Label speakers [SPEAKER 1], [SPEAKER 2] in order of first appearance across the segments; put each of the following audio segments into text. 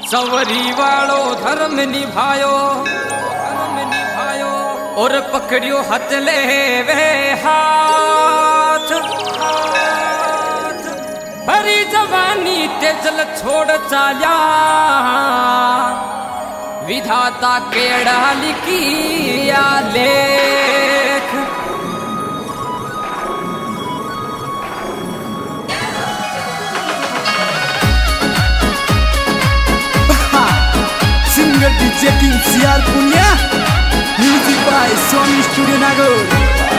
[SPEAKER 1] सवरी वालो धर्म निभायो और पकड़ियो हाथ ले वे हाथ भरी जवानी तेजल छोड़ चाल्या विधाता केड़ा लिखिया लेख।
[SPEAKER 2] Singer DJ King Siar punya Music by Sony Studio Nagor।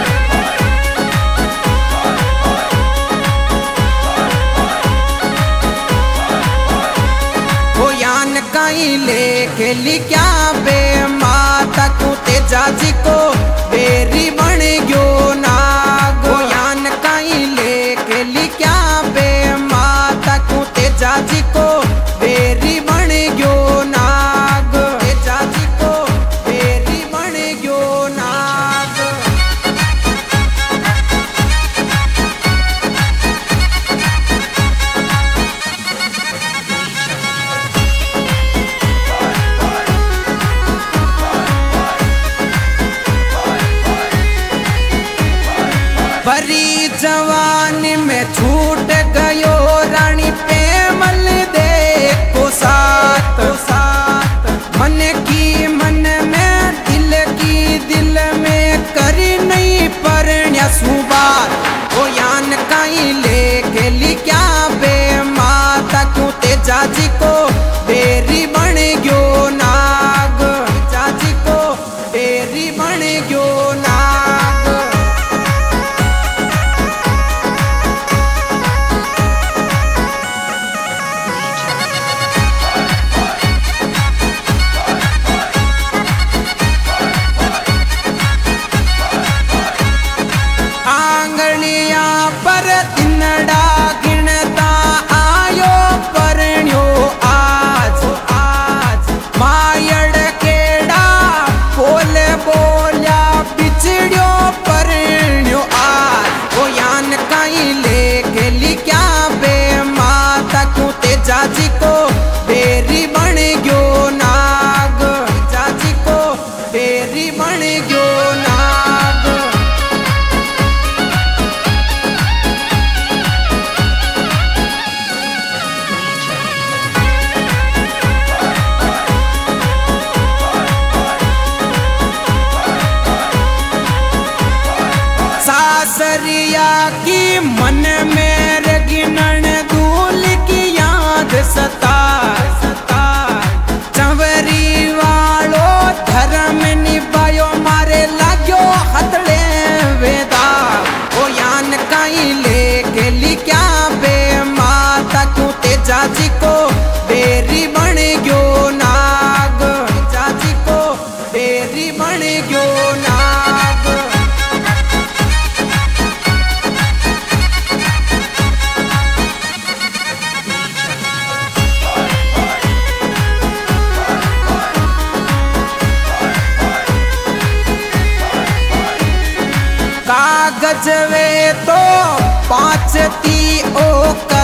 [SPEAKER 3] ओ यान कहीं लेके लिया बे माता को तेजा जी को बेरी बन गयो नाग। ओ यान कहीं लेके लिया बे माता को तेजा जी को बेरी बन गयो नाग। तेजा जी को बेरी बन गयो नाग। भरी जवानी में छूट गयो रानी पेमल देखो साथ मन की मन में दिल में करी नहीं परण्या सुबात। ओ यान कहीं लेके लिया बे माता को तेजा जी को बेरी बन गयो नाग। तेजा जी को बेरी बन गयो नाग। आंगलिया पर दिनड़ा गिनता आयो परण्यो आज मायड़ केड़ा बोले बोलिया बिछड़ियो परण्यो आज। ओ यान कहीं लेके लिया बे माता को तेजा जी को बेरी बन गयो नाग। तेजा जी को बेरी बन गयो नाग। सासरिया की मन में रगिनन दूल की याद सता चंवरी वालो धर्म निभायो मारे लाग्यो हथले वेदा। ओ यान कहीं लेके लिया बे माता को तेजा जी को बेरी बन गयो नाग। तेजा जी को बेरी बन गयो नाग। कागज वे तो 5 थी ओ